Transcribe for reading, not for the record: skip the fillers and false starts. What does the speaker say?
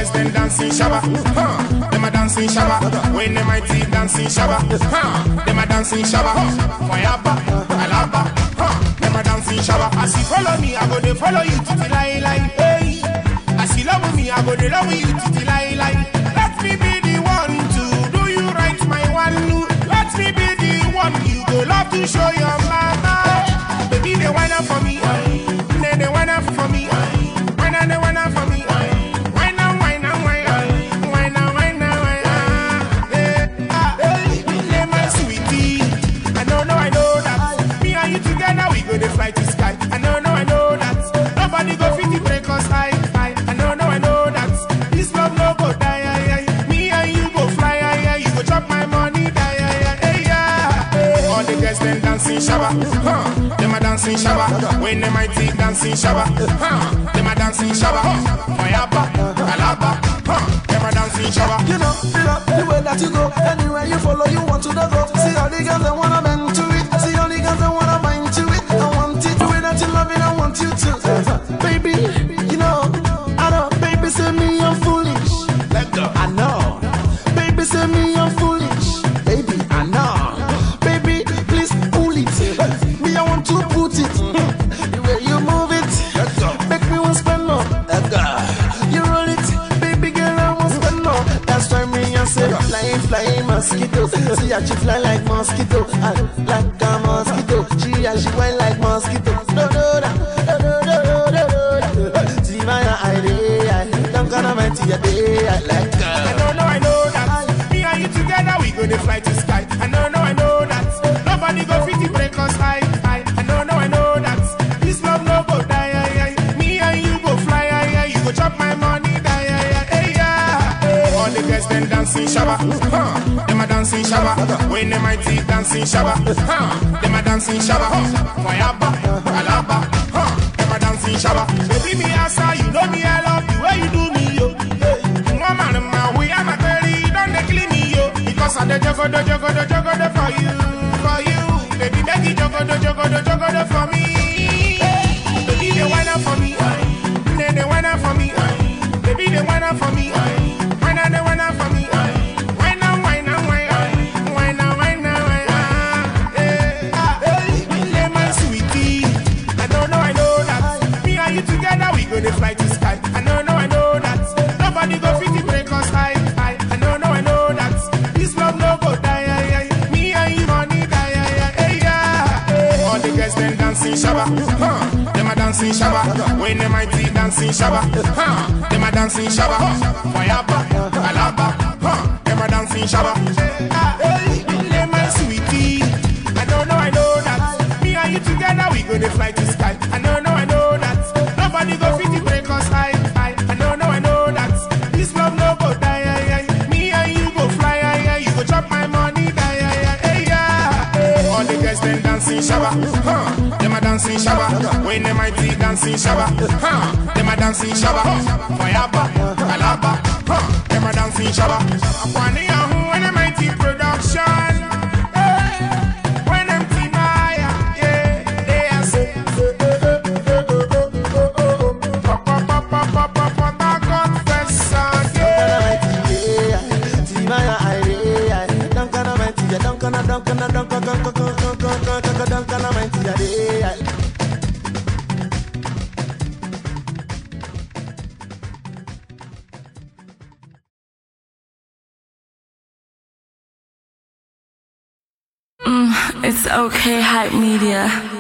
girls then dancing shabba. Them a dancing shabba. When them I see dancing shabba. Them a dancing shabba. Fire alaba. Them a dancing shabba. As you follow me, I go to follow you to the lie. Hey. As you love me, I go to love you to the lie. Let me be the one to do you right, my one. Let me be the one you go love to show your mama. Baby, they wanna for me. They wanna for me. They wanna for me. They fly to sky. I know that. Nobody go fit to break us high. I know that. This love no go die. Me and you go fly. You go chop my money die. All the girls them dancing shabba. Them a dancing shabba. When them I take dancing shabba. Them a dancing shabba. Fire alaba. Them a dancing shabba. You know, feel up the way that you go. Anywhere you follow, you want to go. See all the girls that wanna bend to it. See all the girls that wanna bind to it. I want it the way that you love it, I want you to. Baby, you know, I know. Baby, say me I'm foolish. Let go. I know. Baby, say me I'm foolish. Baby, I know. Baby, please pull it. Me, I want to put it. The way you move it, make me want to spend more. You roll it, baby girl, I want to spend more. That's why me I say flying mosquito. See how she fly like mosquito, like a mosquito. She went like mosquito. No. See my idea. Don't gonna wait till your day. I know that. Me and you together, we gonna fly to sky. I know that. Nobody go fit to break us high. I know that. This love no go die. Me and you go fly. You go chop my money die. All the girls then dancing shabba. Them a dancing shabba. When them I see dancing shabba. Them a dancing shabba. Fire alaba. Them a dancing shabba. Baby me answer, you know me I love you way you do me yo. Woman my way I'm a girlie, don't they clean me yo. Because I the jogo for you. Baby make it jogo for me. Baby they wanna for me. They wanna for me. Baby they wanna for me. They wanna for me. Together we gonna fly to sky. I know that. Nobody go fit to break us high. I know that. This love no go die. Me and you money die. All the girls then dancing shabba. Them a dancing shabba. When them I see dancing shabba. Them a dancing shabba. Fire alaba. Them a dancing shabba. Hey, my sweetie. I know that. Me and you together we gonna fly to sky. I know that. Nobody go fit to break us high. I know that. This love no go die. Me and you go fly. You go chop my money die. All the girls then dancing shabba. Them a dancing shabba. When them I see dancing shabba. Them a dancing shabba. Fire alaba. Them a dancing shabba. Akwani ahu when them I see production. When them see Maya, they are so. It's okay, Hype Media.